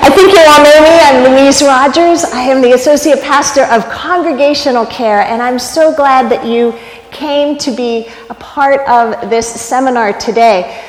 I think you all know me. I'm Louise Rogers. I am the Associate Pastor of Congregational Care, and I'm so glad that you came to be a part of this seminar today.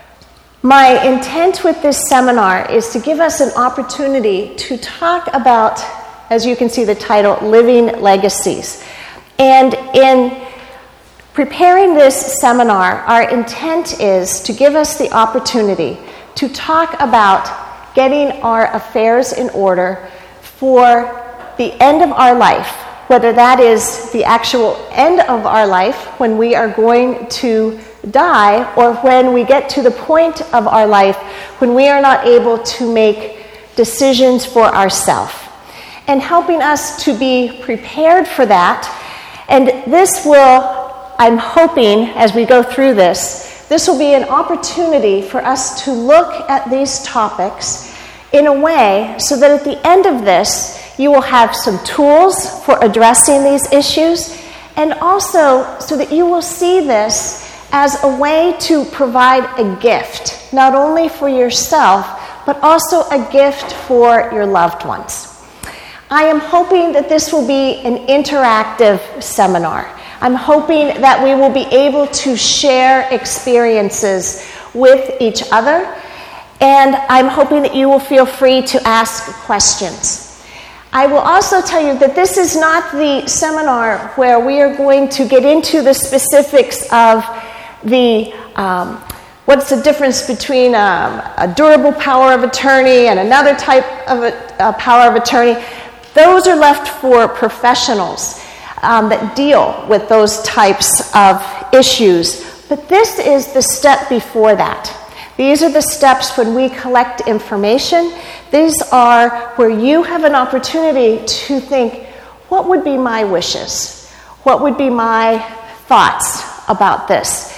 My intent with this seminar is to give us an opportunity to talk about, as you can see the title, Living Legacies. And in preparing this seminar, our intent is to give us the opportunity to talk about getting our affairs in order for the end of our life, whether that is the actual end of our life when we are going to die, or when we get to the point of our life when we are not able to make decisions for ourselves, and helping us to be prepared for that. And this will, I'm hoping, as we go through this will be an opportunity for us to look at these topics in a way so that at the end of this, you will have some tools for addressing these issues, and also so that you will see this as a way to provide a gift, not only for yourself, but also a gift for your loved ones. I am hoping that this will be an interactive seminar. I'm hoping that we will be able to share experiences with each other, and I'm hoping that you will feel free to ask questions. I will also tell you that this is not the seminar where we are going to get into the specifics of the what's the difference between a durable power of attorney and another type of a power of attorney. Those are left for professionals that deal with those types of issues. But this is the step before that. These are the steps when we collect information. These are where you have an opportunity to think, what would be my wishes? What would be my thoughts about this?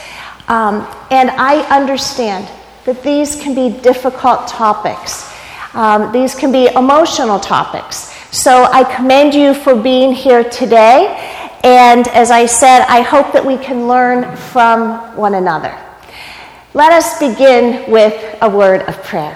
And I understand that these can be difficult topics. These can be emotional topics. So I commend you for being here today. And as I said, I hope that we can learn from one another. Let us begin with a word of prayer.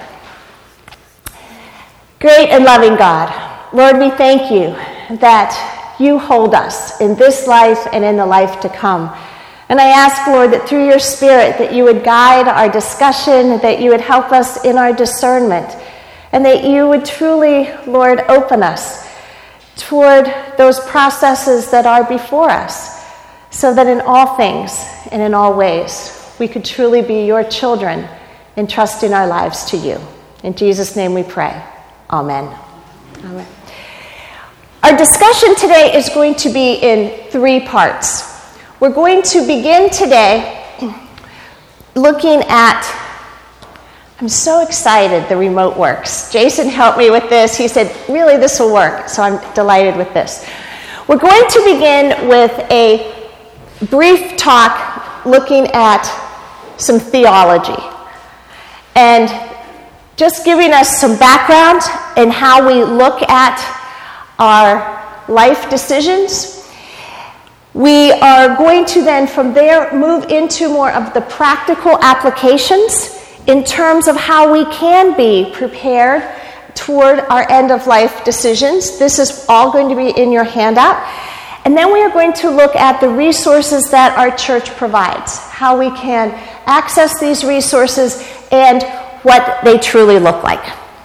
Great and loving God, Lord, we thank you that you hold us in this life and in the life to come. And I ask, Lord, that through your Spirit that you would guide our discussion, that you would help us in our discernment, and that you would truly, Lord, open us toward those processes that are before us, so that in all things and in all ways we could truly be your children, entrusting our lives to you. In Jesus' name we pray. Amen. Amen. Our discussion today is going to be in 3 parts. We're going to begin today looking at, I'm so excited the remote works. Jason helped me with this. He said, really, this will work. So I'm delighted with this. We're going to begin with a brief talk looking at some theology and just giving us some background in how we look at our life decisions. We are going to then from there move into more of the practical applications in terms of how we can be prepared toward our end-of-life decisions. This is all going to be in your handout. And then we are going to look at the resources that our church provides, how we can access these resources and what they truly look like.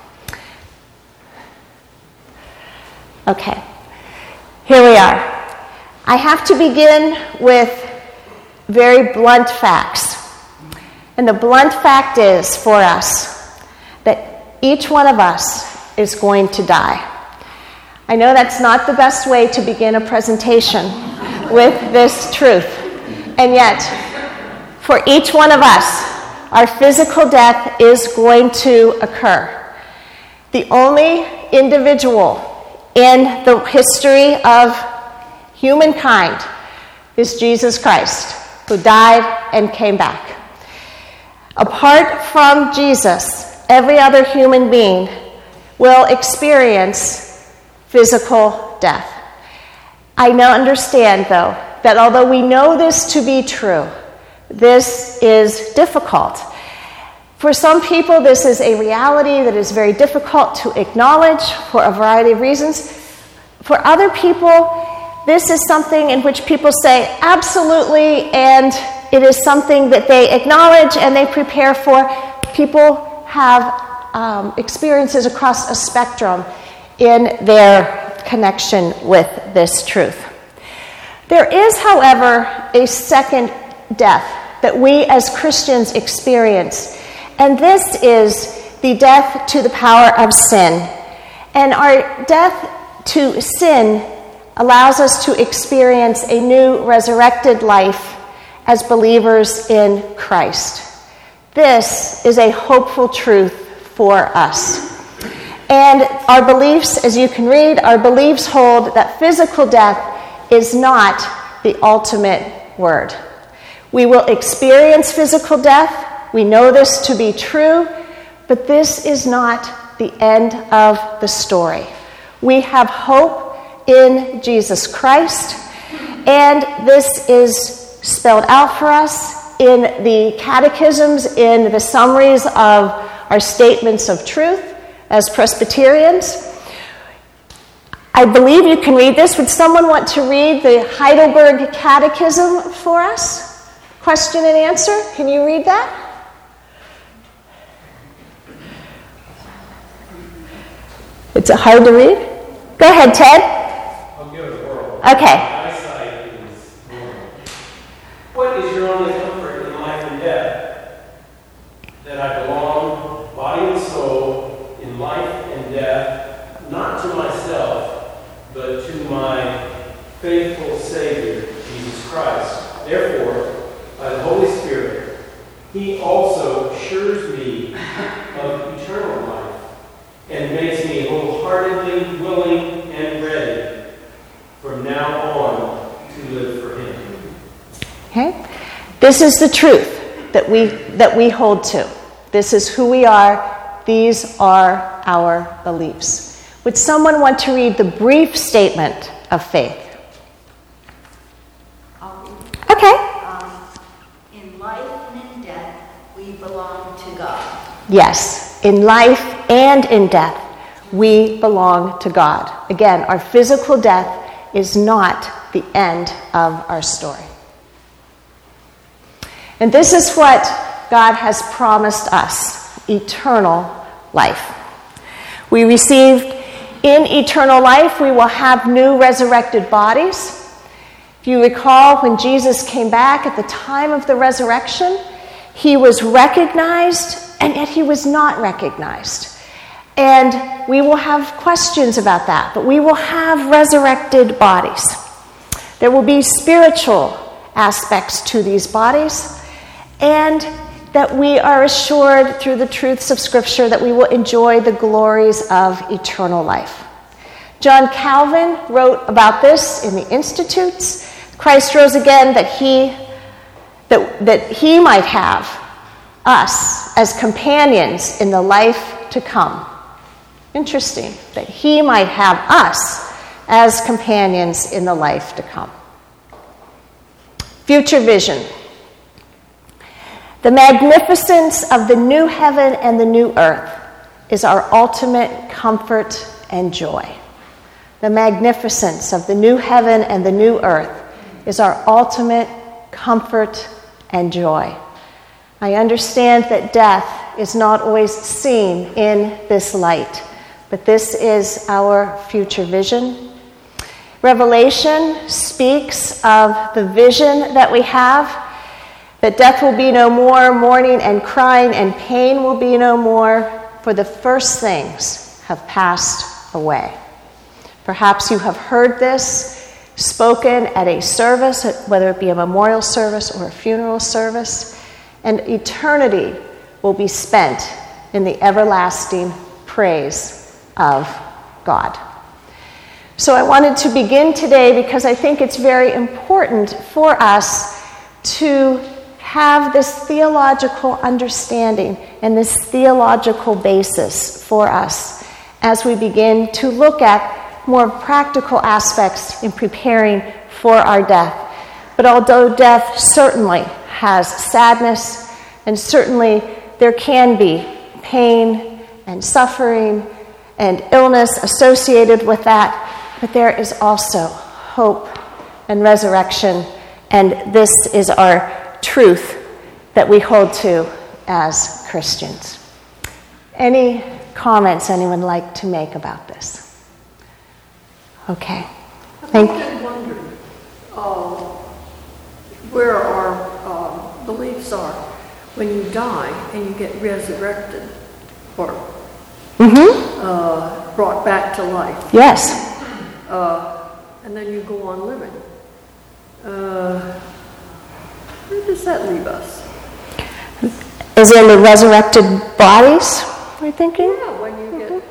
Okay, here we are. I have to begin with very blunt facts. And the blunt fact is for us that each one of us is going to die. I know that's not the best way to begin a presentation with this truth. And yet, for each one of us, our physical death is going to occur. The only individual in the history of humankind is Jesus Christ, who died and came back. Apart from Jesus, every other human being will experience physical death. I now understand, though, that although we know this to be true, this is difficult. For some people, this is a reality that is very difficult to acknowledge for a variety of reasons. For other people, this is something in which people say absolutely, and it is something that they acknowledge and they prepare for. People have experiences across a spectrum in their connection with this truth. There is, however, a second death that we as Christians experience, and this is the death to the power of sin. And our death to sin allows us to experience a new resurrected life as believers in Christ. This is a hopeful truth for us. And our beliefs, as you can read, our beliefs hold that physical death is not the ultimate word. We will experience physical death. We know this to be true, but this is not the end of the story. We have hope in Jesus Christ, and this is spelled out for us in the catechisms, in the summaries of our statements of truth as Presbyterians. I believe you can read this. Would someone want to read the Heidelberg Catechism for us? Question and answer. Can you read that? It's hard to read? Go ahead, Ted. I'll give it a whirl. Okay. My eyesight is normal. What is your only comfort in life and death? That I belong, body and soul, in life and death, not to myself, but to my faithful Savior, Jesus Christ. Therefore, by the Holy Spirit, He also assures me of eternal life, and makes me wholeheartedly willing and ready from now on to live for Him. Okay? This is the truth that we hold to. This is who we are. These are our beliefs. Would someone want to read the brief statement of faith? I'll read. Okay. In life and in death, we belong to God. Yes. In life and in death, we belong to God. Again, our physical death is not the end of our story. And this is what God has promised us, eternal life. We received in eternal life, we will have new resurrected bodies. If you recall, when Jesus came back at the time of the resurrection, He was recognized, and yet He was not recognized. And we will have questions about that, but we will have resurrected bodies. There will be spiritual aspects to these bodies, and that we are assured through the truths of Scripture that we will enjoy the glories of eternal life. John Calvin wrote about this in the Institutes. Christ rose again that he might have us as companions in the life to come. Interesting, that He might have us as companions in the life to come. Future vision. The magnificence of the new heaven and the new earth is our ultimate comfort and joy. The magnificence of the new heaven and the new earth is our ultimate comfort and joy. I understand that death is not always seen in this light, but this is our future vision. Revelation speaks of the vision that we have, that death will be no more, mourning and crying and pain will be no more, for the first things have passed away. Perhaps you have heard this spoken at a service, whether it be a memorial service or a funeral service, and eternity will be spent in the everlasting praise of God. So I wanted to begin today because I think it's very important for us to have this theological understanding and this theological basis for us as we begin to look at more practical aspects in preparing for our death. But although death certainly has sadness, and certainly there can be pain and suffering and illness associated with that, but there is also hope and resurrection, and this is our truth that we hold to as Christians. Any comments anyone would like to make about this? Okay. Thank you. I wondered where our beliefs are when you die and you get resurrected or brought back to life. Yes. And then you go on living. Where does that leave us? Is in the resurrected bodies, we're thinking? Yeah, when you get,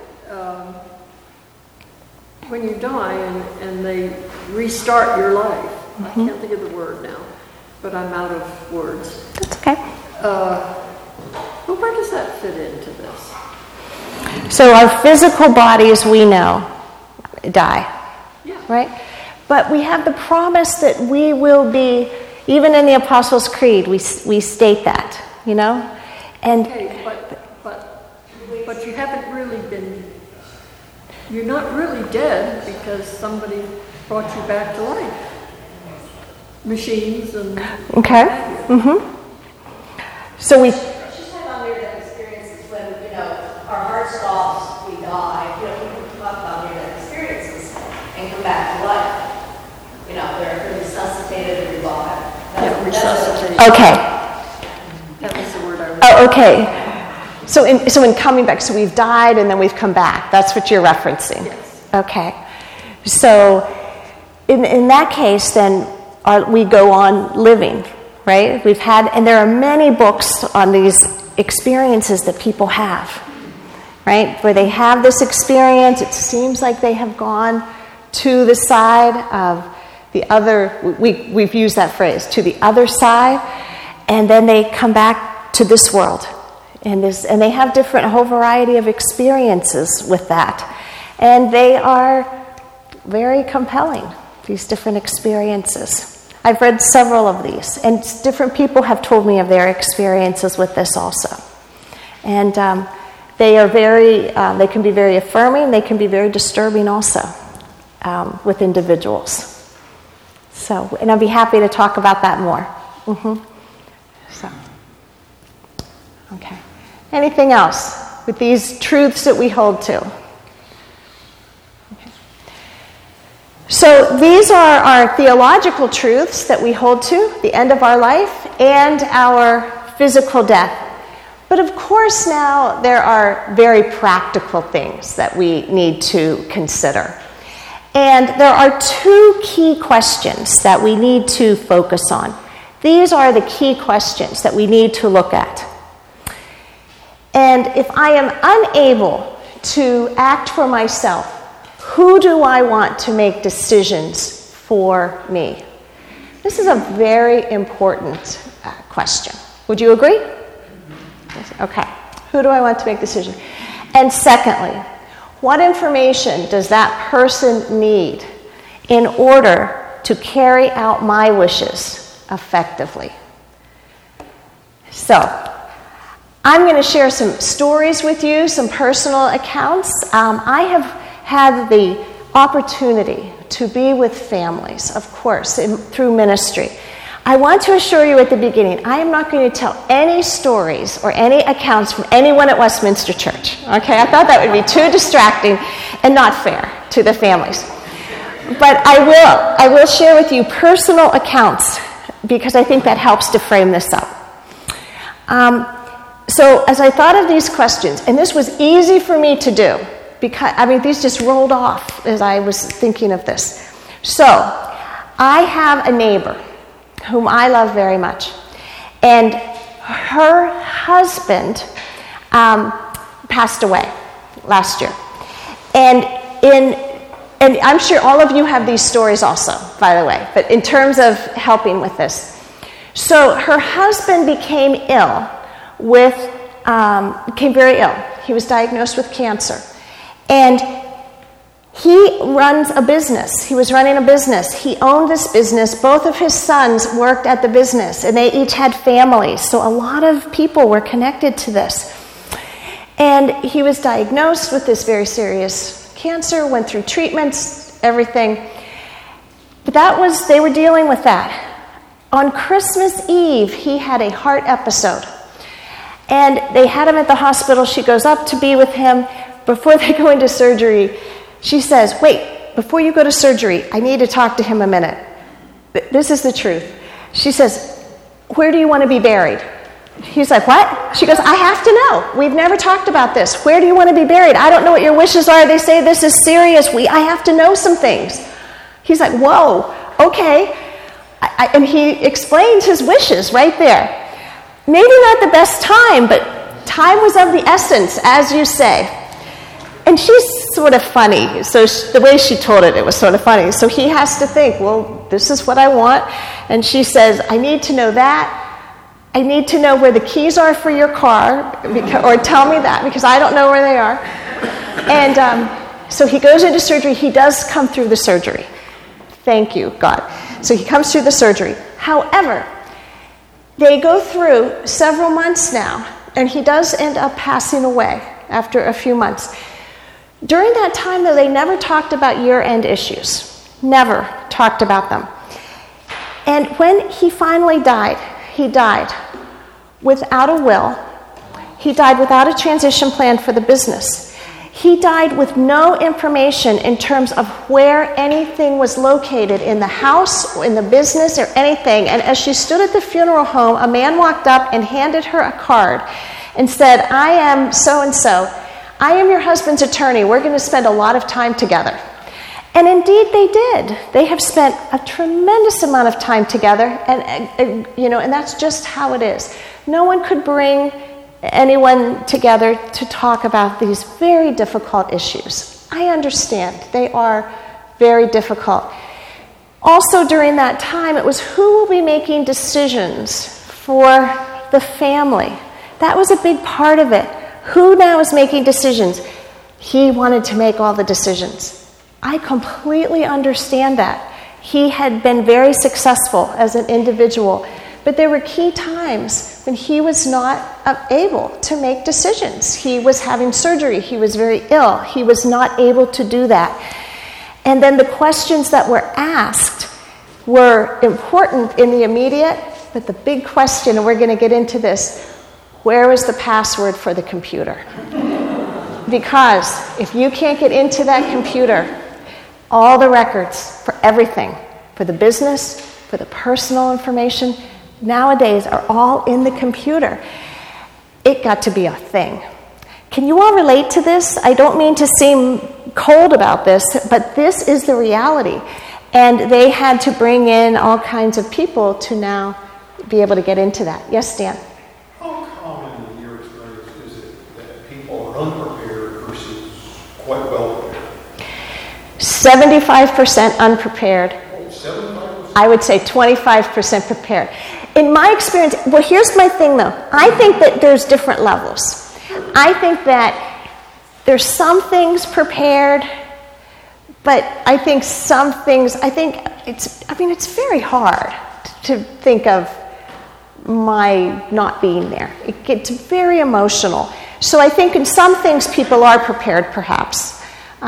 when you die and they restart your life. I can't think of the word now, but I'm out of words. That's okay. But where does that fit into this? So our physical bodies, we know, die, right? But we have the promise that we will be, even in the Apostles' Creed, we state that, you know? And okay, but you haven't really been, you're not really dead because somebody brought you back to life. Machines and okay. So we. She's had on there that experiences when, our heart stops, we die. People talk about near-death experiences and come back to life. They're resuscitated and revived. Yeah, resuscitated. Okay. That was the word I was. Oh, okay. So in coming back, so we've died and then we've come back. That's what you're referencing. Yes. Okay. So in that case, then we go on living, right? We've had, and there are many books on these experiences that people have, right? Where they have this experience, it seems like they have gone to the side of the other, we've used that phrase, to the other side, and then they come back to this world. And they have a whole variety of experiences with that. And they are very compelling, these different experiences. I've read several of these, and different people have told me of their experiences with this also. And they are they can be very affirming, they can be very disturbing also with individuals. So, and I'll be happy to talk about that more. So, okay. Anything else with these truths that we hold to? Okay. So these are our theological truths that we hold to, the end of our life and our physical death. But of course now there are very practical things that we need to consider. And there are two key questions that we need to focus on. These are the key questions that we need to look at. And if I am unable to act for myself, who do I want to make decisions for me? This is a very important question. Would you agree? Okay. Who do I want to make decisions? And secondly, what information does that person need in order to carry out my wishes effectively? So, I'm going to share some stories with you, some personal accounts. I have had the opportunity to be with families, of course, through ministry. I want to assure you at the beginning, I am not going to tell any stories or any accounts from anyone at Westminster Church. Okay, I thought that would be too distracting and not fair to the families. But I will share with you personal accounts because I think that helps to frame this up. So as I thought of these questions, and this was easy for me to do, because, these just rolled off as I was thinking of this. So, I have a neighbor whom I love very much, and her husband passed away last year. And I'm sure all of you have these stories also, by the way, but in terms of helping with this. So her husband became ill became very ill. He was diagnosed with cancer. And He runs a business. He was running a business. He owned this business. Both of his sons worked at the business, and they each had families. So a lot of people were connected to this. And he was diagnosed with this very serious cancer, went through treatments, everything. But they were dealing with that. On Christmas Eve, he had a heart episode. And they had him at the hospital. She goes up to be with him. Before they go into surgery, she says, wait, before you go to surgery, I need to talk to him a minute. This is the truth. She says, where do you want to be buried? He's like, what? She goes, I have to know. We've never talked about this. Where do you want to be buried? I don't know what your wishes are. They say this is serious. I have to know some things. He's like, whoa, okay. And he explained his wishes right there. Maybe not the best time, but time was of the essence, as you say. And she's sort of funny. So the way she told it was sort of funny. So he has to think, well, this is what I want. And she says, I need to know that. I need to know where the keys are for your car, or tell me that, because I don't know where they are. And so he goes into surgery. He does come through the surgery. Thank you, God. So he comes through the surgery. However, they go through several months now, and he does end up passing away after a few months. During that time, though, they never talked about year-end issues. Never talked about them. And when he finally died, he died without a will. He died without a transition plan for the business. He died with no information in terms of where anything was located in the house, or in the business, or anything. And as she stood at the funeral home, a man walked up and handed her a card and said, I am so-and-so. I am your husband's attorney. We're going to spend a lot of time together. And indeed they did. They have spent a tremendous amount of time together, and that's just how it is. No one could bring anyone together to talk about these very difficult issues. I understand. They are very difficult. Also during that time, it was who will be making decisions for the family. That was a big part of it. Who now is making decisions? He wanted to make all the decisions. I completely understand that. He had been very successful as an individual, but there were key times when he was not able to make decisions. He was having surgery. He was very ill. He was not able to do that. And then the questions that were asked were important in the immediate, but the big question, and we're going to get into this, where was the password for the computer? Because if you can't get into that computer, all the records for everything, for the business, for the personal information, nowadays are all in the computer. It got to be a thing. Can you all relate to this? I don't mean to seem cold about this, but this is the reality. And they had to bring in all kinds of people to now be able to get into that. Yes, Dan? How common in your experience is it that people are unprepared versus quite well prepared? 75% unprepared. 75%? I would say 25% prepared. In my experience, well, here's my thing though. I think that there's different levels. I think that there's some things prepared, but I think some things, it's very hard to think of my not being there. It gets very emotional. So I think in some things people are prepared perhaps.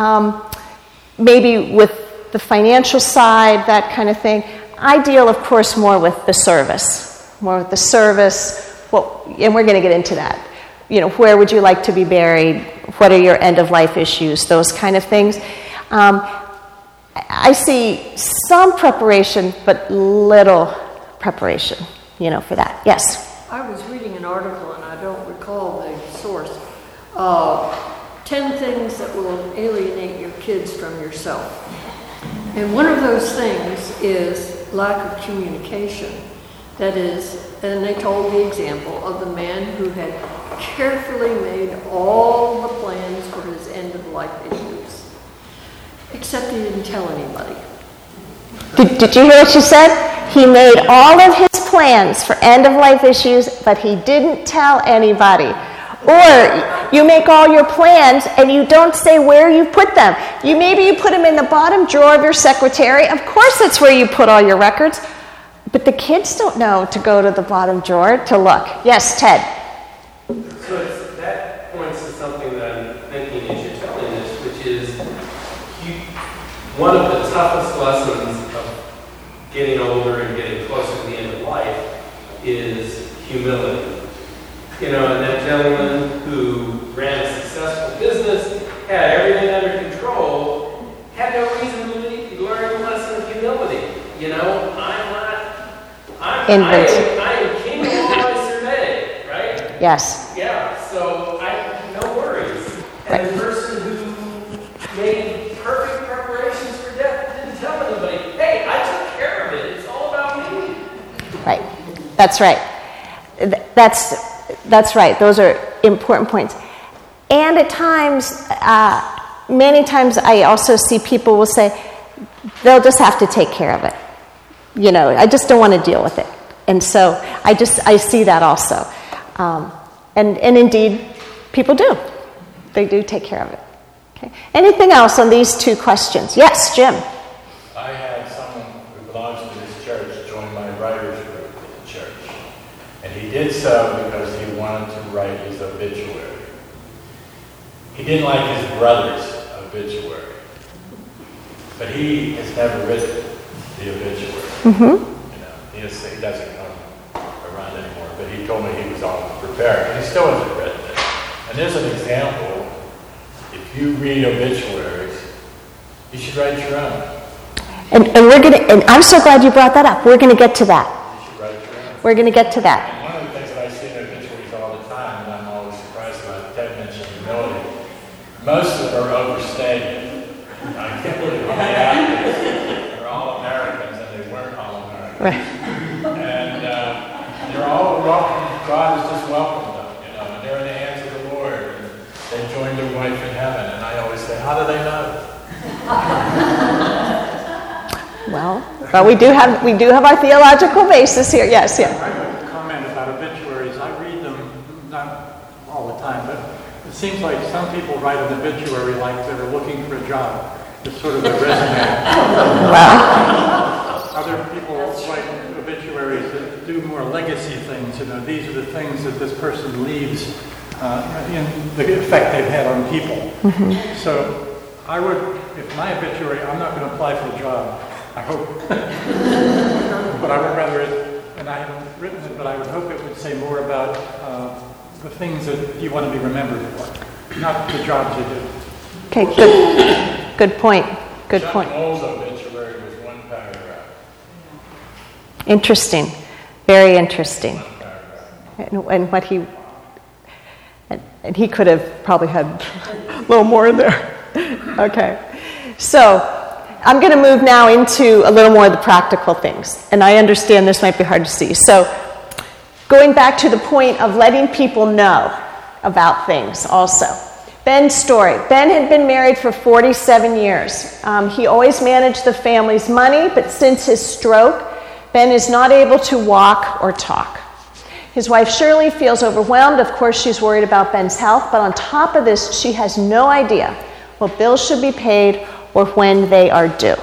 Maybe with the financial side, that kind of thing. I deal, of course, more with the service. And we're going to get into that. Where would you like to be buried? What are your end-of-life issues? Those kind of things. I see some preparation, but little preparation, for that. Yes? I was reading an article, and I don't recall the source. 10 things that will alienate your kids from yourself. And one of those things is lack of communication. That is, and they told the example of the man who had carefully made all the plans for his end-of-life issues, except he didn't tell anybody. Did you hear what she said? He made all of his plans for end-of-life issues, but he didn't tell anybody. Or you make all your plans and you don't say where you put them. Maybe you put them in the bottom drawer of your secretary. Of course that's where you put all your records. But the kids don't know to go to the bottom drawer to look. Yes, Ted? So that points to something that I'm thinking as you're telling this, which is one of the toughest lessons of getting older and getting closer to the end of life is humility. And that gentleman who ran a successful business, had everything under control, had no reason to learn the lesson of humility. I am king of all I survey, right? Yes. Yeah, so no worries. And the person who made perfect preparations for death didn't tell anybody, hey, I took care of it. It's all about me. Right. That's right. That's right. Those are important points. And at times, many times I also see people will say, they'll just have to take care of it. I just don't want to deal with it. And so I see that also. And indeed, people do. They do take care of it. Okay. Anything else on these two questions? Yes, Jim. I had someone who belongs to this church join my writers group at the church. And he did so because he wanted to write his obituary. He didn't like his brother's obituary. But he has never written the obituary. Mm-hmm. He doesn't come around anymore, but he told me he was all prepared. And he still hasn't written it. And there's an example. If you read obituaries, you should write your own. And I'm so glad you brought that up. We're going to get to that. You should write your own. We're going to get to that. And one of the things that I see in obituaries all the time, and I'm always surprised about, Ted mentioned humility, most of them are overstated. I can't believe how many athletes are all Americans and they weren't all Americans. Right. And they're all welcome. God has just welcomed them, and they're in the hands of the Lord. And they joined their wife in heaven. And I always say, how do they know? Well, we do have our theological basis here. Yes, yeah. I have a comment about obituaries. I read them not all the time, but it seems like some people write an obituary like they're looking for a job. It's sort of a resume. Wow. Other people write obituaries that do more legacy things. These are the things that this person leaves in the effect they've had on people. Mm-hmm. So I would, if my obituary, I'm not going to apply for a job, I hope. But I would rather it, and I haven't written it, but I would hope it would say more about the things that you want to be remembered for, not the jobs you do. Okay, good point. Good point. Chuck Noll's obituary was one paragraph. Interesting. Very interesting. One paragraph. And what he could have probably had a little more in there. Okay. So I'm going to move now into a little more of the practical things. And I understand this might be hard to see. So going back to the point of letting people know about things also. Ben's story. Ben had been married for 47 years. He always managed the family's money, but since his stroke, Ben is not able to walk or talk. His wife Shirley feels overwhelmed. Of course, she's worried about Ben's health, but on top of this, she has no idea what bills should be paid or when they are due.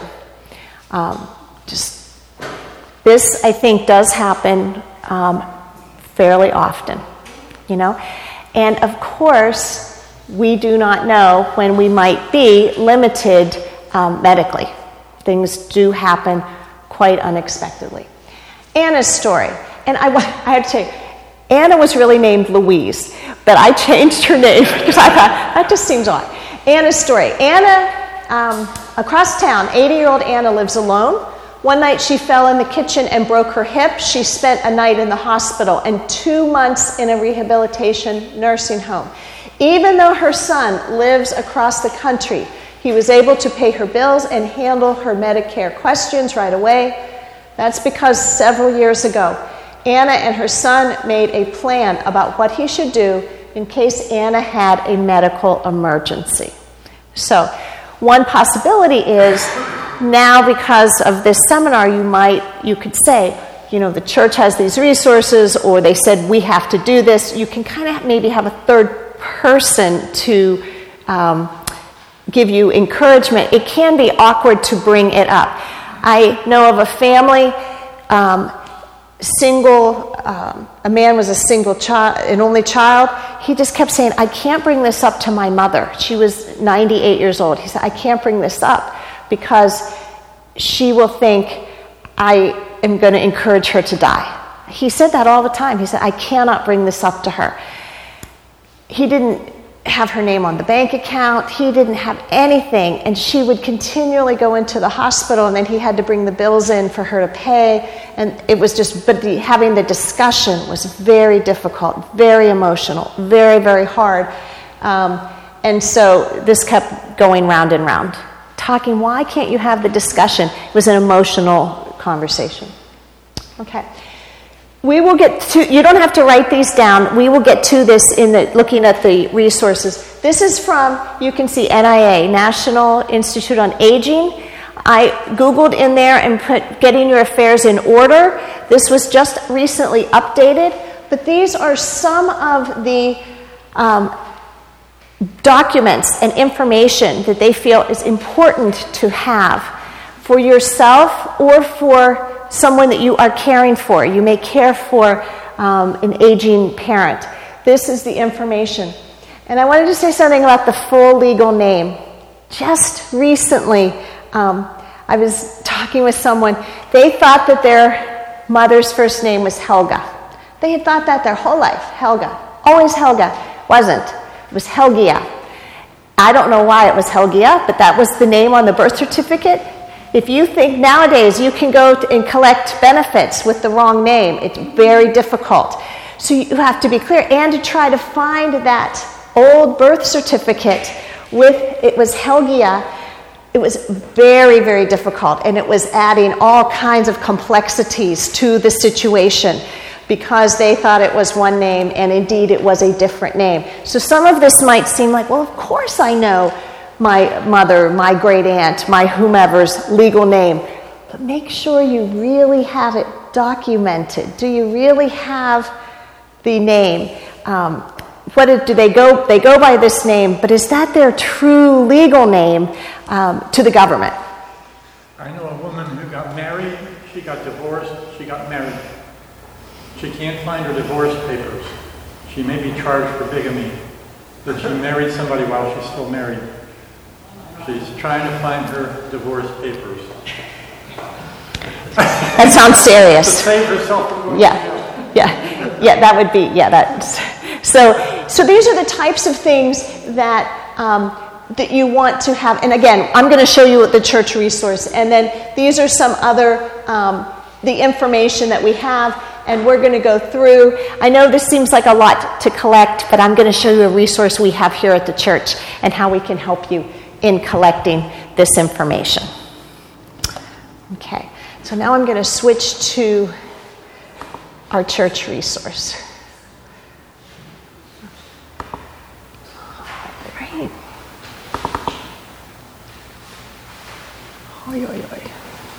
This, I think, does happen fairly often, And of course, we do not know when we might be limited medically. Things do happen quite unexpectedly. Anna's story. And I have to tell you, Anna was really named Louise, but I changed her name because I thought, that just seems odd. Anna's story. Anna, across town, 80-year-old Anna lives alone. One night she fell in the kitchen and broke her hip. She spent a night in the hospital and 2 months in a rehabilitation nursing home. Even though her son lives across the country, he was able to pay her bills and handle her Medicare questions right away. That's because several years ago, Anna and her son made a plan about what he should do in case Anna had a medical emergency. So, one possibility is now because of this seminar, you could say, the church has these resources, or they said we have to do this, you can kind of maybe have a third person to give you encouragement. It can be awkward to bring it up. I know of a family, a man was a single child, an only child. He just kept saying, I can't bring this up to my mother. She was 98 years old. He said, I can't bring this up because she will think I am going to encourage her to die. He said that all the time. He said, I cannot bring this up to her. He didn't have her name on the bank account. He didn't have anything. And she would continually go into the hospital, and then he had to bring the bills in for her to pay. And it was just, having the discussion was very difficult, very emotional, very, very hard. And so this kept going round and round. Talking, why can't you have the discussion? It was an emotional conversation. Okay. We will get to, you don't have to write these down. We will get to this in looking at the resources. This is from, you can see NIA, National Institute on Aging. I Googled in there and put Getting Your Affairs in Order. This was just recently updated, but these are some of the documents and information that they feel is important to have for yourself or for someone that you are caring for. You may care for an aging parent. This is the information. And I wanted to say something about the full legal name. Just recently, I was talking with someone. They thought that their mother's first name was Helga. They had thought that their whole life, Helga. Always Helga. Wasn't. It was Helgia. I don't know why it was Helgia, but that was the name on the birth certificate. If you think nowadays you can go and collect benefits with the wrong name, it's very difficult. So you have to be clear, and to try to find that old birth certificate it was Helgia. It was very, very difficult, and it was adding all kinds of complexities to the situation because they thought it was one name, and indeed it was a different name. So some of this might seem like, well, of course I know my mother, my great aunt, my whomever's legal name. But make sure you really have it documented. Do you really have the name? Do they go? They go by this name, but is that their true legal name to the government? I know a woman who got married, she got divorced, she got married. She can't find her divorce papers. She may be charged for bigamy, but she married somebody while she's still married. She's trying to find her divorce papers. That sounds serious. To save herself from going Yeah, that would be, that's... So these are the types of things that that you want to have. And again, I'm going to show you the church resource. And then these are some other, the information that we have, and we're going to go through. I know this seems like a lot to collect, but I'm going to show you a resource we have here at the church and how we can help you in collecting this information. Okay, so now I'm going to switch to our church resource. All right. Oy, oy, oy.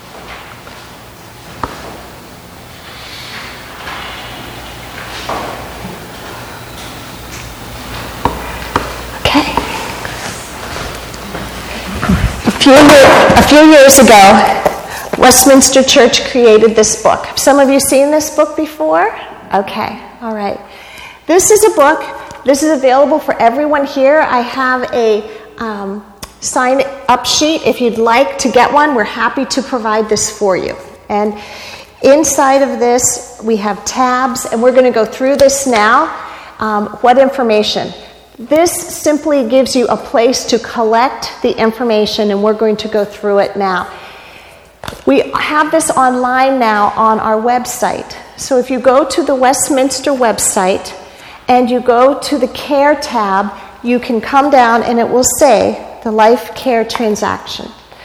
A few years ago, Westminster Church created this book. Have some of you seen this book before? Okay, all right. This is a book. This is available for everyone here. I have a sign-up sheet. If you'd like to get one, we're happy to provide this for you. And inside of this, we have tabs, and we're going to go through this now. What information? This simply gives you a place to collect the information, and we're going to go through it now. We have this online now on our website. So if you go to the Westminster website and you go to the Care tab, you can come down and it will say the Life Care Transitions.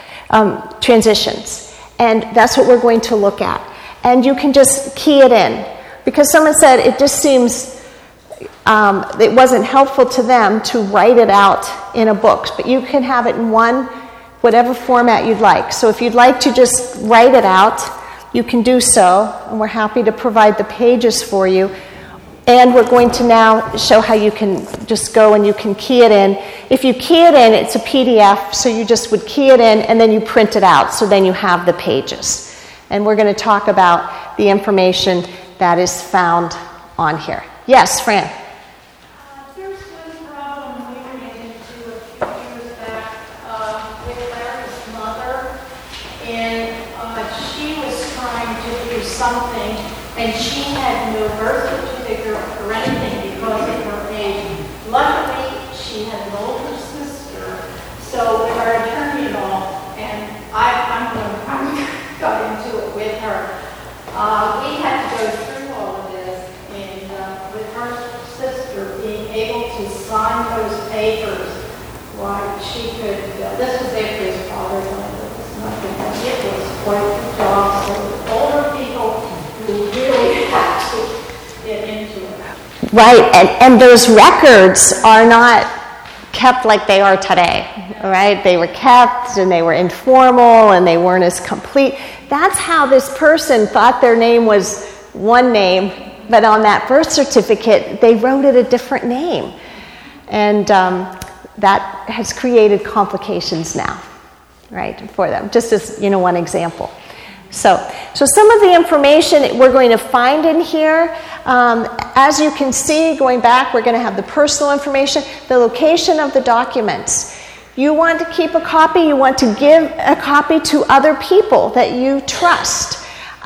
And that's what we're going to look at. And you can just key it in. Because someone said it just seems it wasn't helpful to them to write it out in a book, but you can have it in whatever format you'd like. So if you'd like to just write it out, you can do so, and we're happy to provide the pages for you. And we're going to now show how you can just go and you can key it in. If you key it in, it's a PDF, so you just would key it in and then you print it out, so then you have the pages. And we're going to talk about the information that is found on here. Yes, Fran? There's one problem we ran into a few years back with Larry's mother, and she was trying to do something, and she had no birth certificate or anything because of her age. Luckily, she had an older sister, so our attorney and all, and I'm going to got into it with her. We had to go through all of this, and with her sister being able to sign those papers, why she could, this was after his father died, it was nothing, but it was quite a job. So older people who really have to get into it. Right, and those records are not kept like they are today, right? They were kept and they were informal and they weren't as complete. That's how this person thought their name was one name, but on that birth certificate, they wrote it a different name. And that has created complications now, right, for them, just as, one example. So some of the information we're going to find in here, as you can see, going back, we're going to have the personal information, the location of the documents. You want to keep a copy, you want to give a copy to other people that you trust.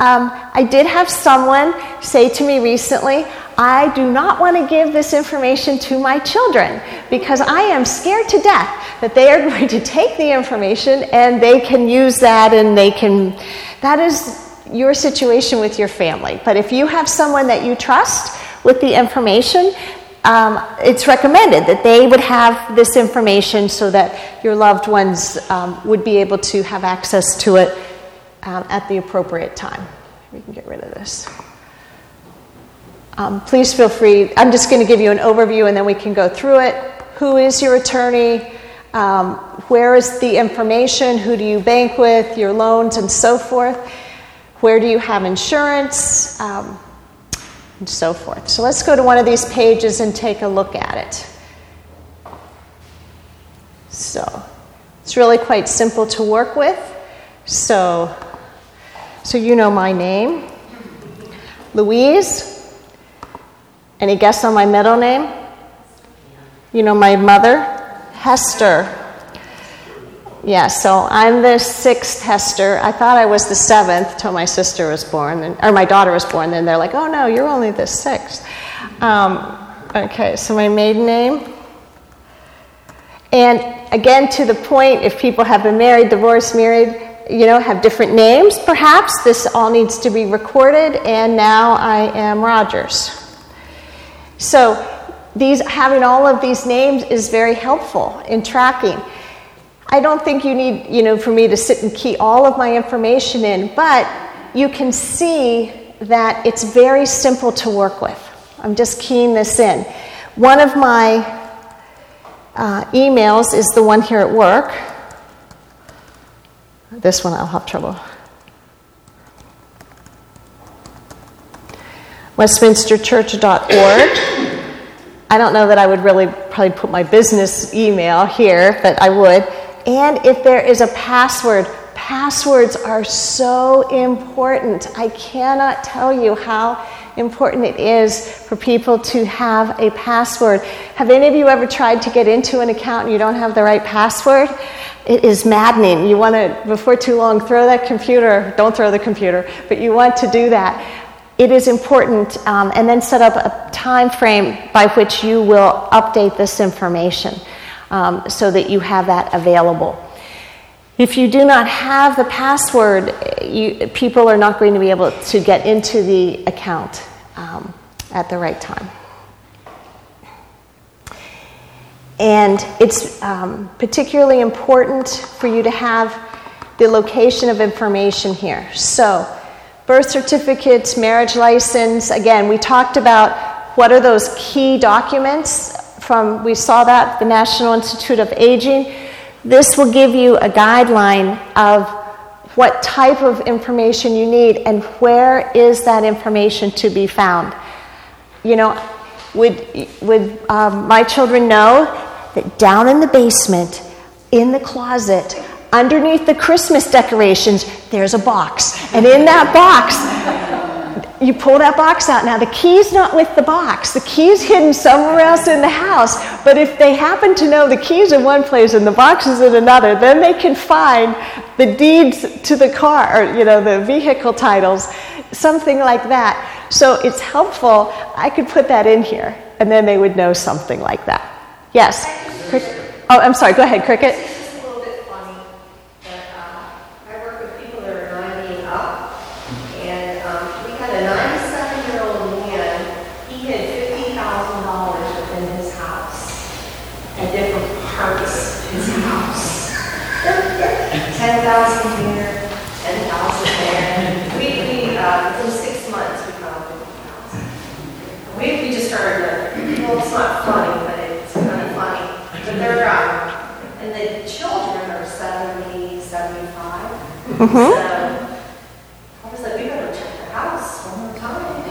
I did have someone say to me recently, I do not want to give this information to my children because I am scared to death that they are going to take the information and they can use that and that is your situation with your family. But if you have someone that you trust with the information, it's recommended that they would have this information so that your loved ones would be able to have access to it at the appropriate time. We can get rid of this. Please feel free. I'm just going to give you an overview and then we can go through it. Who is your attorney? Where is the information? Who do you bank with? Your loans and so forth. Where do you have insurance? And so forth. So let's go to one of these pages and take a look at it. So it's really quite simple to work with. So you know my name, Louise. Any guess on my middle name? You know my mother, Hester. Yeah, so I'm the 6th Hester. I thought I was the 7th till my sister was born, or my daughter was born. Then they're like, oh no, you're only the 6th. Okay, so my maiden name. And again, to the point, if people have been married, divorced, married, have different names, perhaps. This all needs to be recorded, and now I am Rogers. So having all of these names is very helpful in tracking. I don't think you need, for me to sit and key all of my information in, but you can see that it's very simple to work with. I'm just keying this in. One of my emails is the one here at work. This one I'll have trouble. westminsterchurch.org. I don't know that I would really probably put my business email here, but I would. And if there is a password, passwords are so important. I cannot tell you how important it is for people to have a password. Have any of you ever tried to get into an account and you don't have the right password? It is maddening. You want to, before too long, throw that computer. Don't throw the computer, but you want to do that. It is important, and then set up a time frame by which you will update this information so that you have that available. If you do not have the password, people are not going to be able to get into the account at the right time. And it's particularly important for you to have the location of information here. So, birth certificates, marriage license. Again, we talked about what are those key documents from, we saw that, the National Institute of Aging. This will give you a guideline of what type of information you need, and where is that information to be found. You know, would my children know that down in the basement, in the closet, underneath the Christmas decorations, there's a box. And in that box, you pull that box out. Now, the key's not with the box. The key's hidden somewhere else in the house. But if they happen to know the key's in one place and the box is in another, then they can find the deeds to the car, or, you know, the vehicle titles, something like that. So it's helpful. I could put that in here, and then they would know something like that. Yes? Oh, I'm sorry. Go ahead, Cricket. It's just a little bit funny, but I work with people that are 90 and up, and we had a 97-year-old man. He had $50,000 within his house, at different parts of his house. 10,000 here, 10,000 there. Within 6 months, we found 50,000. We just started to, well, it's not funny, but it's kind of funny. But they're, and the children are 70, 75. So I was like, we better check the house one more time.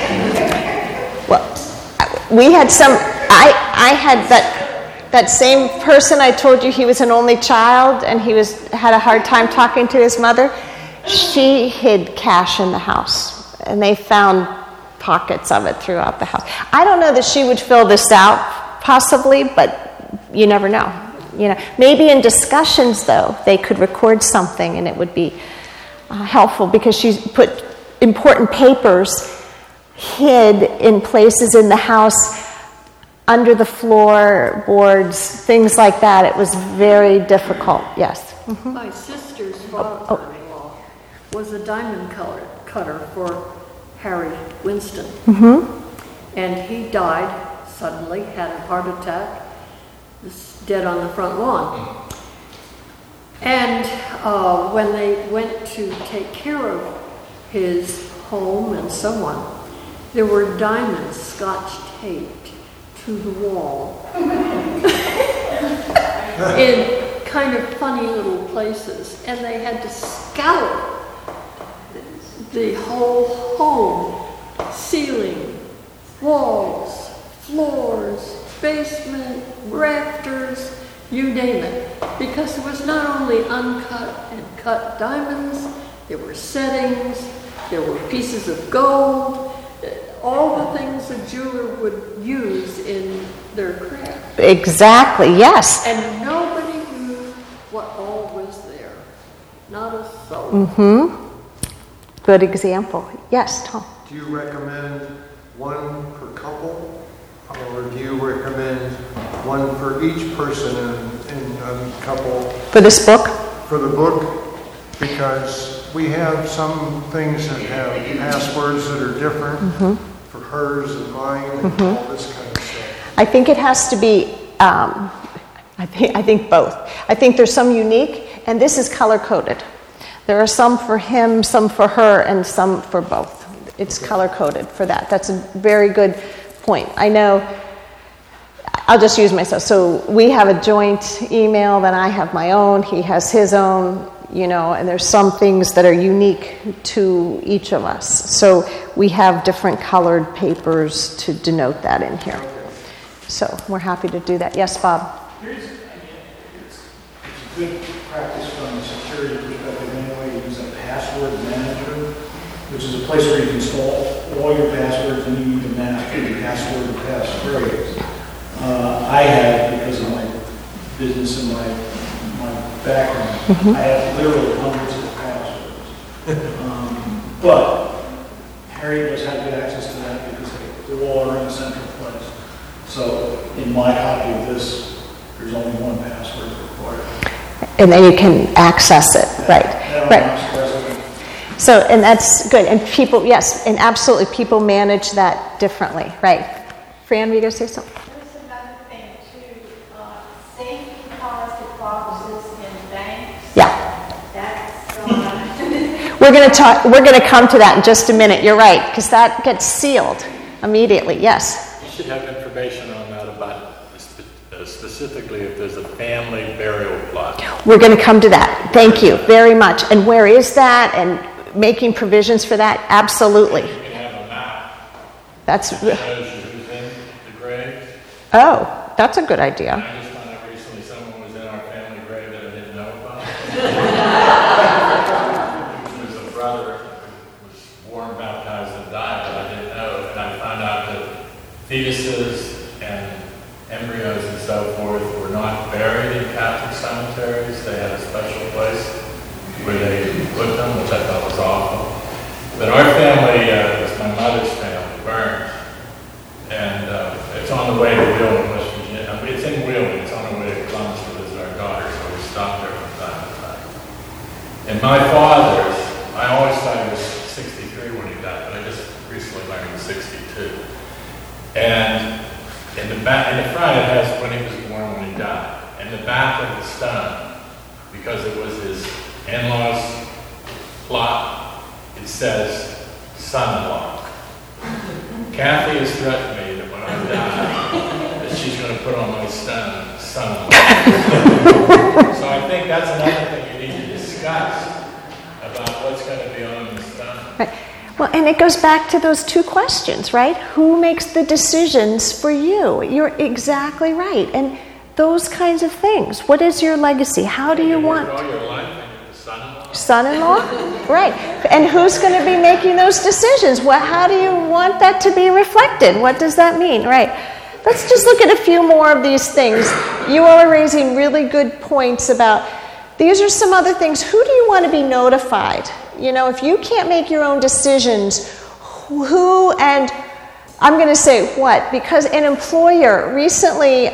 Well, we had some, I had that same person I told you, he was an only child and he had a hard time talking to his mother. She hid cash in the house, and they found pockets of it throughout the house. I don't know that she would fill this out, possibly, but you never know. You know, maybe in discussions, though, they could record something, and it would be helpful, because she put important papers hid in places in the house, under the floorboards, things like that. It was very difficult. Yes. Mm-hmm. My sister's father-in-law was a diamond cutter for Harry Winston. Mm-hmm. And he died suddenly, had a heart attack, was dead on the front lawn. And when they went to take care of his home and so on, there were diamonds scotch taped to the wall in kind of funny little places, and they had to scour the whole home, ceiling, walls, floors, basement, rafters, you name it, because there was not only uncut and cut diamonds, there were settings, there were pieces of gold, all the things a jeweler would use in their craft. Exactly, yes. And nobody knew what all was there. Not a soul. Mm-hmm. Good example. Yes, Tom. Do you recommend one per couple, or do you recommend one for each person in a couple? For this book? For the book, because we have some things that have passwords that are different for hers and mine and all this kind of stuff. I think it has to be, I think both. I think there's some unique, and this is color-coded. There are some for him, some for her, and some for both. It's color-coded for that. That's a very good point. I know, I'll just use myself. So we have a joint email, then I have my own, he has his own, you know, and there's some things that are unique to each of us. So we have different colored papers to denote that in here. So we're happy to do that. Yes, Bob? It's good practice from a security perspective anyway, to use a password manager, which is a place where you can install all your passwords and you need to master your password and passphrase. I have, because of my business and my background, I have literally hundreds of passwords. But Harry does have good access to that because they're all in a central place. So in my copy of this, there's only one password required. And then you can access it, right? So, and that's good. And people, yes, and absolutely, people manage that differently, right? Fran, were you going to say something? There's another thing too, safety deposit boxes in banks. Yeah. That's We're going to come to that in just a minute. You're right, because that gets sealed immediately. Yes. You should have information on that about the specifically if there's a family burial plot. We're going to come to that. Thank you very much. And where is that? And making provisions for that? Absolutely. You can have a map That's. that shows you who's in the grave. Oh, that's a good idea. I just found out recently someone was in our family grave that I didn't know about. It was a brother who was born, baptized, and died that I didn't know. And I found out that fetuses and embryos and so forth were not buried in Catholic cemeteries. They had a special place where they put them, which I thought was awful. But our family, was my mother's family, burned. And it's on the way to Wheeling, West Virginia. It's in Wheeling. It's on the way to Columbus to visit our daughter, so we stopped there from time to time. And my father's, I always thought he was 63 when he died, but I just recently learned he was 62. And in the front it has when he was born, when he died. In the back of the stone, because it was his in-laws' plot, it says son-in-law. Kathy has threatened me that when I die, that she's going to put on my stone, son-in-law. So I think that's another thing you need to discuss about what's going to be on the stone. Right. Well, and it goes back to those two questions, right? Who makes the decisions for you? You're exactly right. And those kinds of things. What is your legacy? How do you want? All your life and you're the son-in-law. Son-in-law? Right. And who's going to be making those decisions? Well, how do you want that to be reflected? What does that mean? Right. Let's just look at a few more of these things. You all are raising really good points about, these are some other things. Who do you want to be notified? You know, if you can't make your own decisions, who, and I'm going to say what? Because an employer, recently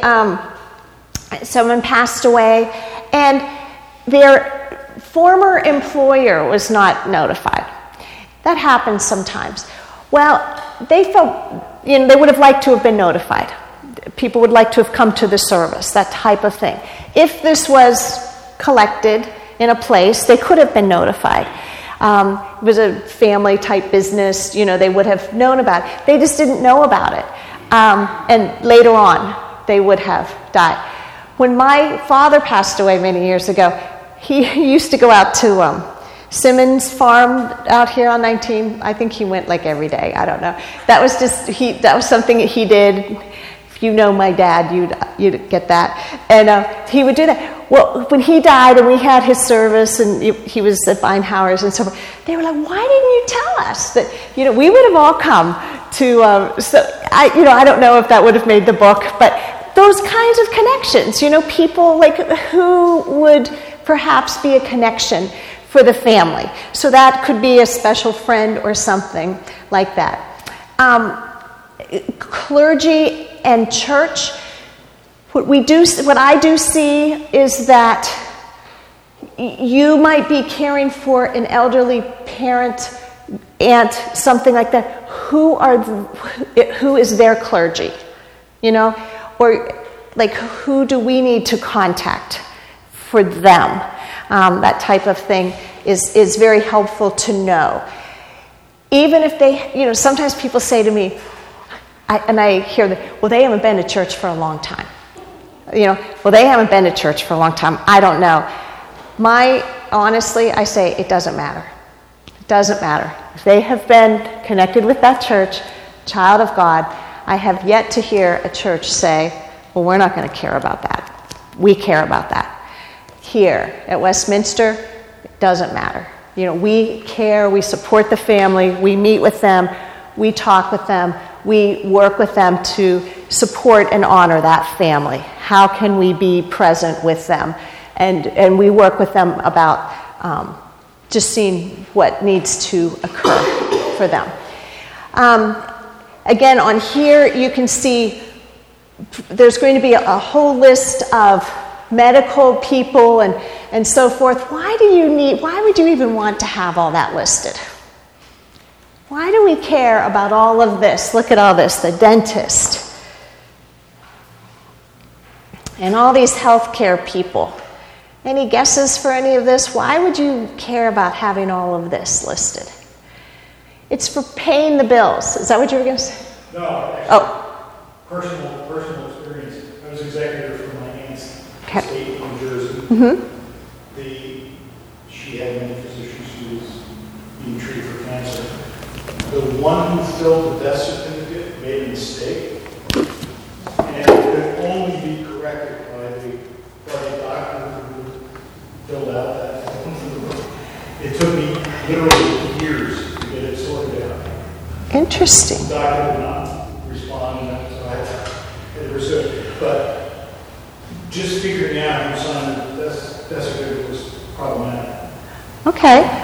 someone passed away, and their former employer was not notified. That happens sometimes. Well, they felt, they would have liked to have been notified. People would like to have come to the service, that type of thing. If this was collected in a place, they could have been notified. It was a family-type business, they would have known about it. They just didn't know about it. And later on, they would have died. When my father passed away many years ago, he used to go out to Simmons Farm out here on 19. I think he went like every day. I don't know. That was something that he did. If you know my dad, you'd get that. And he would do that. Well, when he died and we had his service and he was at Beinhauer's and so forth, they were like, why didn't you tell us that, we would have all come to, I don't know if that would have made the book, but those kinds of connections, people like who would perhaps be a connection for the family. So that could be a special friend or something like that. Clergy and church, what I do see is that you might be caring for an elderly parent, aunt, something like that. Who is their clergy? Or like who do we need to contact for them? That type of thing is very helpful to know. Even if they, sometimes people say to me, I hear that, well, they haven't been to church for a long time. Well, they haven't been to church for a long time. I don't know. Honestly, I say it doesn't matter. It doesn't matter. If they have been connected with that church, child of God, I have yet to hear a church say, well, we're not going to care about that. We care about that. Here at Westminster, it doesn't matter. We care, we support the family, we meet with them, we talk with them, we work with them to support and honor that family. How can we be present with them? And we work with them about just seeing what needs to occur for them. Again, on here you can see there's going to be a whole list of medical people and so forth. Why would you even want to have all that listed? Why do we care about all of this? Look at all this, the dentist and all these healthcare people. Any guesses for any of this? Why would you care about having all of this listed? It's for paying the bills. Is that what you were going to say? No. Oh. Personal experience. I was executor for She had many physicians. She was being treated for cancer. The one who filled the death certificate made a mistake, and it could only be corrected by the doctor who filled out that form. It took me literally years to get it sorted out. Interesting. The doctor did not respond, and so I had to pursue it. But just figuring out who signed the death certificate was problematic. Okay.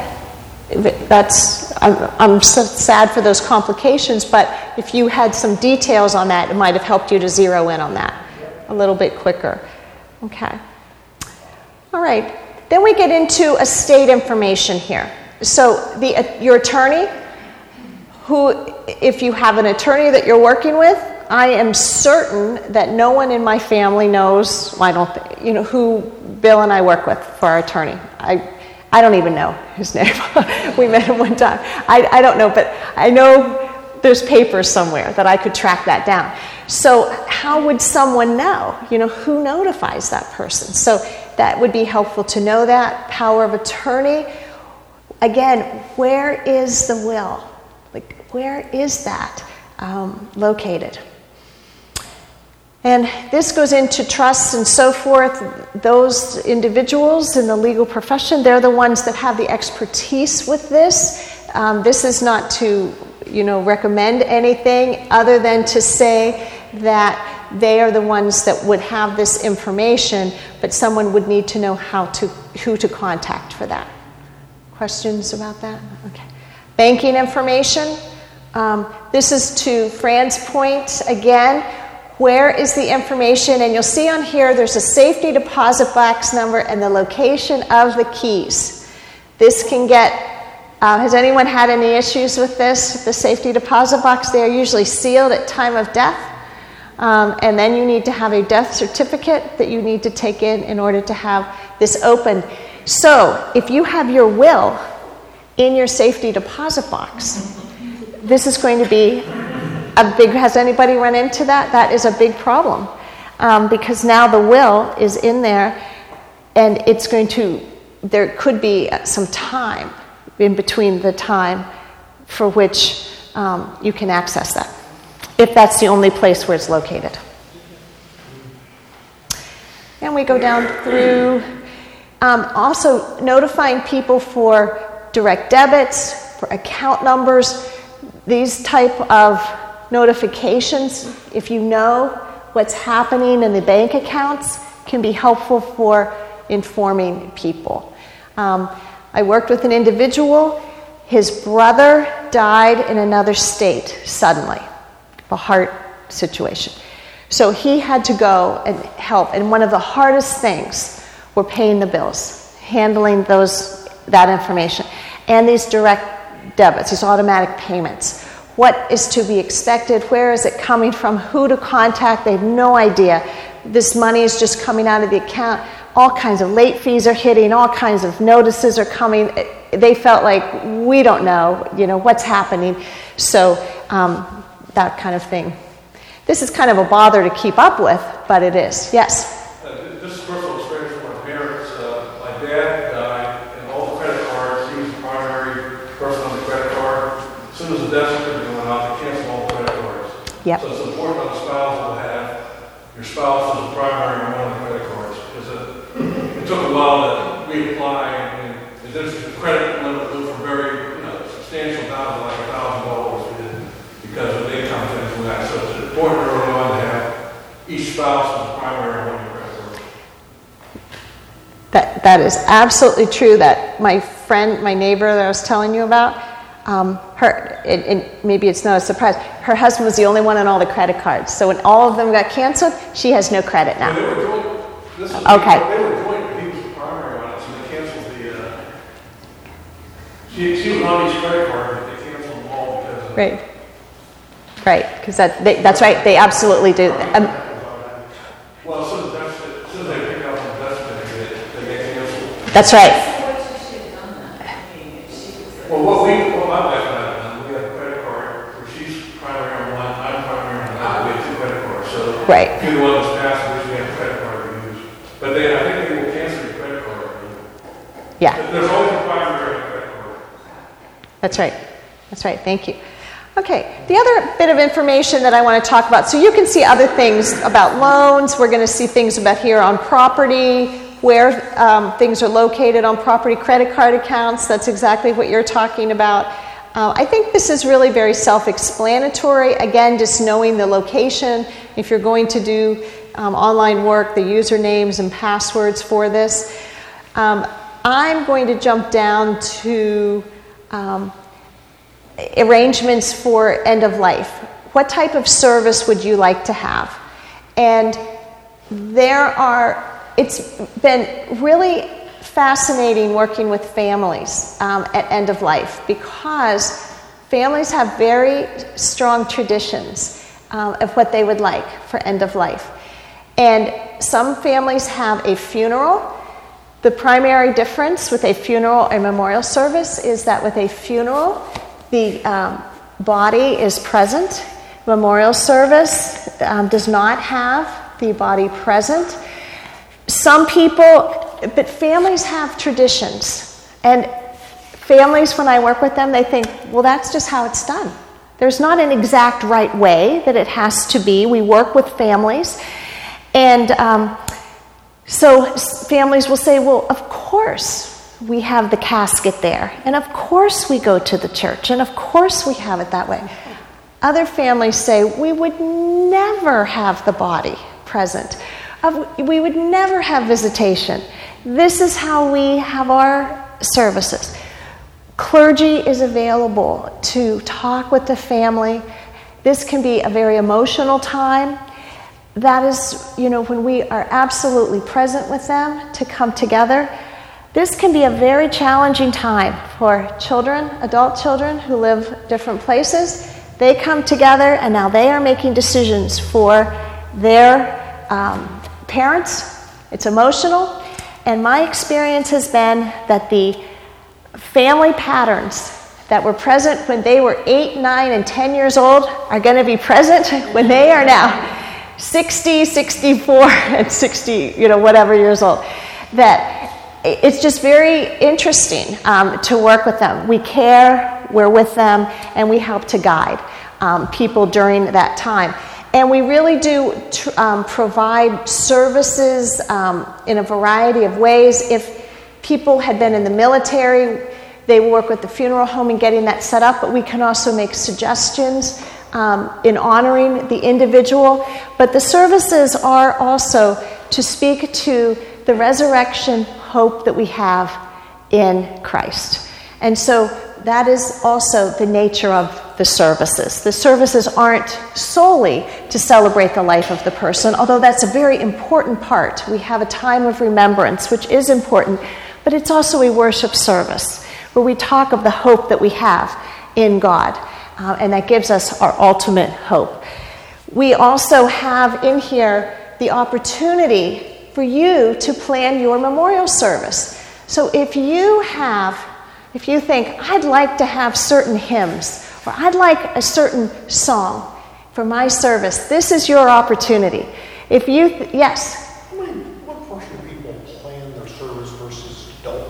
I'm so sad for those complications, but if you had some details on that, it might have helped you to zero in on that a little bit quicker. Okay. All right. Then we get into estate information here. So your attorney, if you have an attorney that you're working with, I am certain that no one in my family knows, who Bill and I work with for our attorney. I don't even know his name. We met him one time. I don't know, but I know there's papers somewhere that I could track that down. So how would someone know? Who notifies that person? So that would be helpful to know that. Power of attorney. Again, where is the will? Where is that located? And this goes into trusts and so forth. Those individuals in the legal profession, they're the ones that have the expertise with this. This is not to, recommend anything other than to say that they are the ones that would have this information, but someone would need to know who to contact for that. Questions about that? Okay. Banking information. This is to Fran's point again. Where is the information? And you'll see on here there's a safety deposit box number and the location of the keys. This can get, has anyone had any issues with this? The safety deposit box, they are usually sealed at time of death. And then you need to have a death certificate that you need to take in order to have this open. So if you have your will in your safety deposit box, this is going to be has anybody run into that? That is a big problem because now the will is in there and there could be some time in between the time for which you can access that, if that's the only place where it's located. And we go down through also notifying people for direct debits, for account numbers, these type of notifications, if you know what's happening in the bank accounts, can be helpful for informing people. I worked with an individual. His brother died in another state suddenly, a heart situation. So he had to go and help. And one of the hardest things were paying the bills, handling that information, and these direct debits, these automatic payments. What is to be expected? Where is it coming from? Who to contact? They have no idea. This money is just coming out of the account. All kinds of late fees are hitting. All kinds of notices are coming. They felt like, we don't know, what's happening. So that kind of thing. This is kind of a bother to keep up with, but it is. Yes? This is personal experience with my parents. My dad died, and all the credit cards, he was the primary person on the credit card. As soon as the death certificate went out, they canceled all the credit cards. Yep. So it's important that the spouse will have your spouse as the primary on one of the credit cards. Because it took a while to reapply, and there's the credit limit was for very substantial amounts, like $1,000 because of the income things from that. So it's important early on to have each spouse as the primary on one of your credit cards. That is absolutely true. That my friend, my neighbor that I was telling you about, maybe it's not a surprise, her husband was the only one on all the credit cards. So when all of them got canceled, she has no credit now. Well, they were joint. Okay. They were joint, but he was the primary on it, so they canceled the. She was on each credit card, but they canceled them all because of. Right, because that's right. They absolutely do. Well, as soon as they pick up the death certificate, they get canceled. That's right. Well, what my wife and I have done, we have a credit card where she's primary on one, I'm primary on another. We have two credit cards, so Right. if you're the one that's passed, we have a credit card to use. But I think they will cancel your credit Yeah. There's always a primary credit card. That's right. That's right. Thank you. Okay. The other bit of information that I want to talk about, so you can see other things about loans. We're going to see things about here on property, where things are located on property, credit card accounts. That's exactly what you're talking about. I think this is really very self-explanatory. Again, just knowing the location. If you're going to do online work, the usernames and passwords for this. I'm going to jump down to arrangements for end of life. What type of service would you like to have? And it's been really fascinating working with families at end of life, because families have very strong traditions of what they would like for end of life. And some families have a funeral. The primary difference with a funeral and memorial service is that with a funeral, the body is present. Memorial service does not have the body present. Some people, but families have traditions. And families, when I work with them, they think, well, that's just how it's done. There's not an exact right way that it has to be. We work with families. And so families will say, well, of course we have the casket there. And of course we go to the church. And of course we have it that way. Other families say, we would never have the body present. We would never have visitation. This is how we have our services. Clergy is available to talk with the family. This can be a very emotional time. That is, when we are absolutely present with them to come together. This can be a very challenging time for children, adult children who live different places. They come together and now they are making decisions for their parents. It's emotional. And my experience has been that the family patterns that were present when they were 8, 9, and 10 years old are going to be present when they are now 60, 64, and 60, whatever years old. That it's just very interesting to work with them. We care, we're with them, and we help to guide people during that time. And we really do provide services in a variety of ways. If people had been in the military, they work with the funeral home in getting that set up, but we can also make suggestions in honoring the individual. But the services are also to speak to the resurrection hope that we have in Christ. And so that is also the nature of the services. The services aren't solely to celebrate the life of the person, although that's a very important part. We have a time of remembrance, which is important, but it's also a worship service where we talk of the hope that we have in God, and that gives us our ultimate hope. We also have in here the opportunity for you to plan your memorial service. So if you think, I'd like to have certain hymns, or I'd like a certain song for my service, this is your opportunity. If you, yes? What portion of people plan their service versus don't?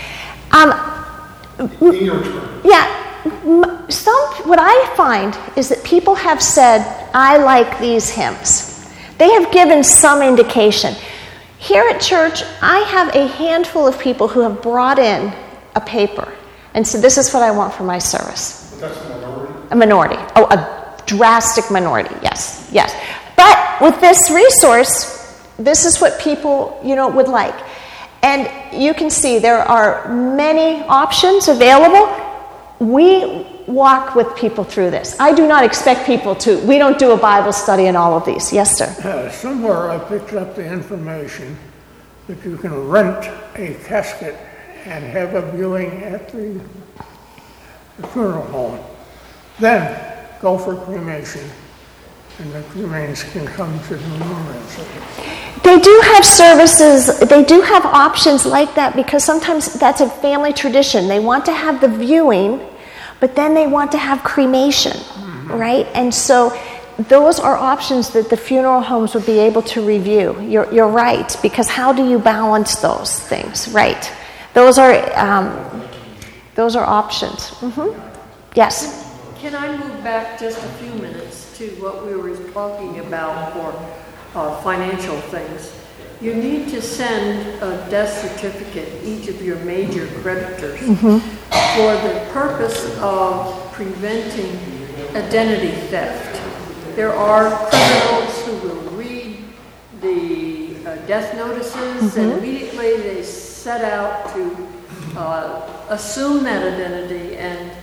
In your term. Yeah. What I find is that people have said, I like these hymns. They have given some indication. Here at church, I have a handful of people who have brought in a paper and said, this is what I want for my service. But that's a minority? A minority. Oh, a drastic minority, yes. But with this resource, this is what people, would like. And you can see there are many options available. We walk with people through this. I do not expect people we don't do a Bible study in all of these. Yes, sir? Somewhere I picked up the information that you can rent a casket and have a viewing at the funeral home. Then go for cremation, and the cremains can come to the memorial service. They do have services, they do have options like that, because sometimes that's a family tradition. They want to have the viewing, but then they want to have cremation, right? And so those are options that the funeral homes would be able to review. You're right, because how do you balance those things, right? those are options. Yes. Can I move back just a few minutes to what we were talking about for financial things? You need to send a death certificate, each of your major creditors, for the purpose of preventing identity theft. There are criminals who will read the death notices and immediately they set out to assume that identity and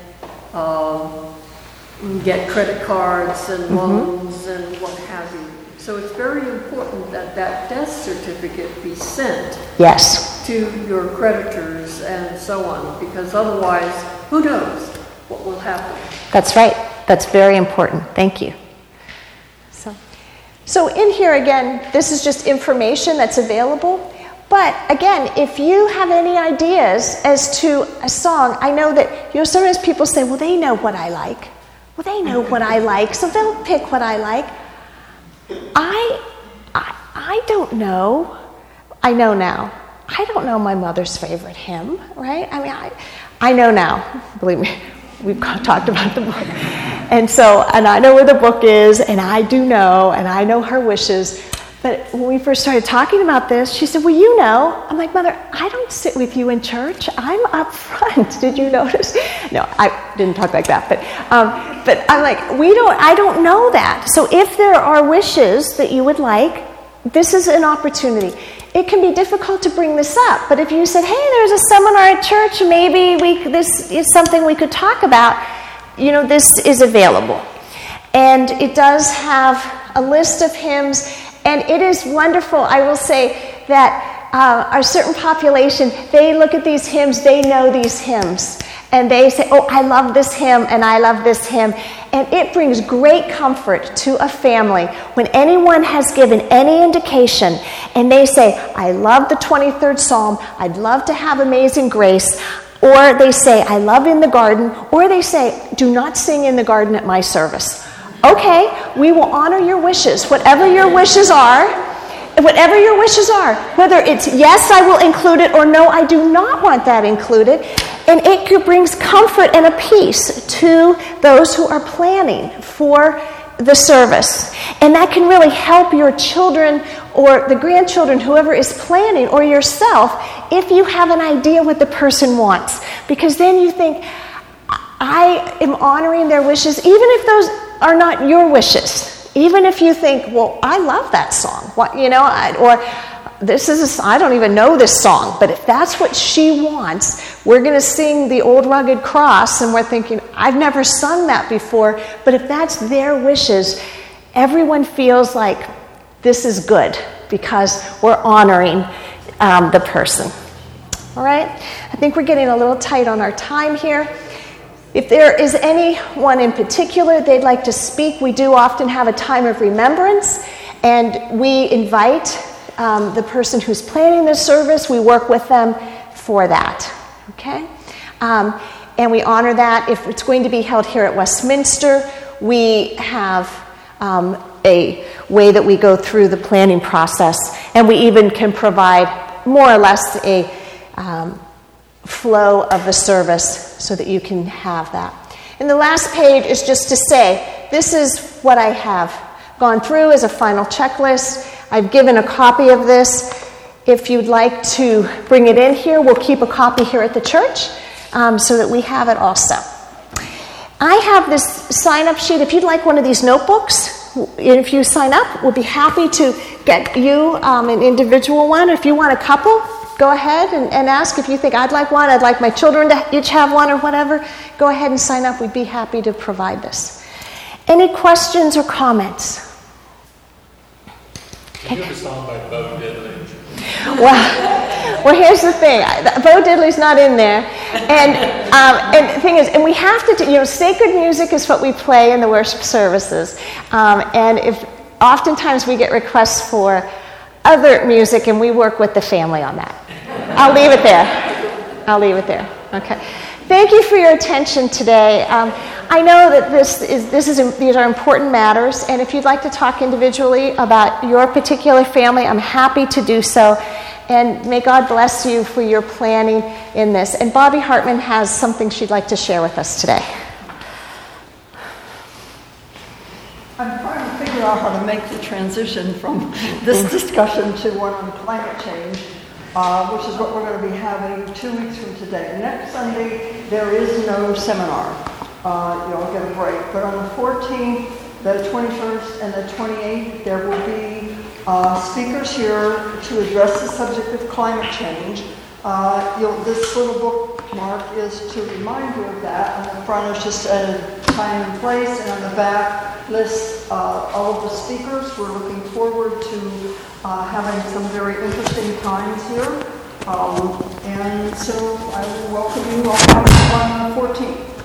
get credit cards and loans and what have you. So it's very important that that death certificate be sent to your creditors and so on, because otherwise, who knows what will happen. That's right. That's very important. Thank you. So in here again, this is just information that's available. But again, if you have any ideas as to a song, I know that, sometimes people say, well, they know what I like. Well, they know what I like, so they'll pick what I like. I don't know. I know now. I don't know my mother's favorite hymn, right? I mean, I know now. Believe me, we've talked about the book. And I know where the book is, and I do know, and I know her wishes. But when we first started talking about this, she said, well, you know. I'm like, Mother, I don't sit with you in church. I'm up front. Did you notice? No, I didn't talk like that. But I'm like, I don't know that. So if there are wishes that you would like, this is an opportunity. It can be difficult to bring this up. But if you said, hey, there's a seminar at church, maybe this is something we could talk about, this is available. And it does have a list of hymns. And it is wonderful. I will say that a certain population, they look at these hymns, they know these hymns. And they say, oh, I love this hymn, and I love this hymn. And it brings great comfort to a family when anyone has given any indication, and they say, I love the 23rd Psalm, I'd love to have Amazing Grace, or they say, I love In the Garden, or they say, do not sing In the Garden at my service. Okay, we will honor your wishes, whatever your wishes are, whether it's yes, I will include it, or no, I do not want that included. And it brings comfort and a peace to those who are planning for the service. And that can really help your children or the grandchildren, whoever is planning, or yourself, if you have an idea what the person wants. Because then you think, I am honoring their wishes, even if those are not your wishes. Even if you think, well, I love that song, I don't even know this song, but if that's what she wants, we're going to sing the Old Rugged Cross, and we're thinking, I've never sung that before, but if that's their wishes, everyone feels like this is good because we're honoring the person. All right? I think we're getting a little tight on our time here. If there is anyone in particular they'd like to speak, we do often have a time of remembrance, and we invite the person who's planning the service. We work with them for that, okay? And we honor that. If it's going to be held here at Westminster, we have a way that we go through the planning process, and we even can provide more or less a flow of the service so that you can have that. And the last page is just to say, this is what I have gone through as a final checklist. I've given a copy of this. If you'd like to bring it in here, we'll keep a copy here at the church so that we have it also. I have this sign-up sheet. If you'd like one of these notebooks, if you sign up, we'll be happy to get you an individual one. If you want a couple, go ahead and ask. If you think, I'd like one, I'd like my children to each have one or whatever, go ahead and sign up. We'd be happy to provide this. Any questions or comments? Can you have a song by Bo Diddley? Well, here's the thing. Bo Diddley's not in there. And the thing is, and we have to, sacred music is what we play in the worship services. And oftentimes we get requests for other music, and we work with the family on that. I'll leave it there. Okay. Thank you for your attention today. I know that these are important matters, and if you'd like to talk individually about your particular family, I'm happy to do so. and may God bless you for your planning in this. And Bobby Hartman has something she'd like to share with us today. I'm trying to figure out how to make the transition from this discussion to one on climate change, which is what we're going to be having 2 weeks from today. Next Sunday, there is no seminar. You'll get a break. But on the 14th, the 21st, and the 28th, there will be speakers here to address the subject of climate change. This little bookmark is to remind you of that. On the front is just a time and place, and on the back lists all of the speakers. We're looking forward to having some very interesting times here. And so I will welcome you all on the 14th.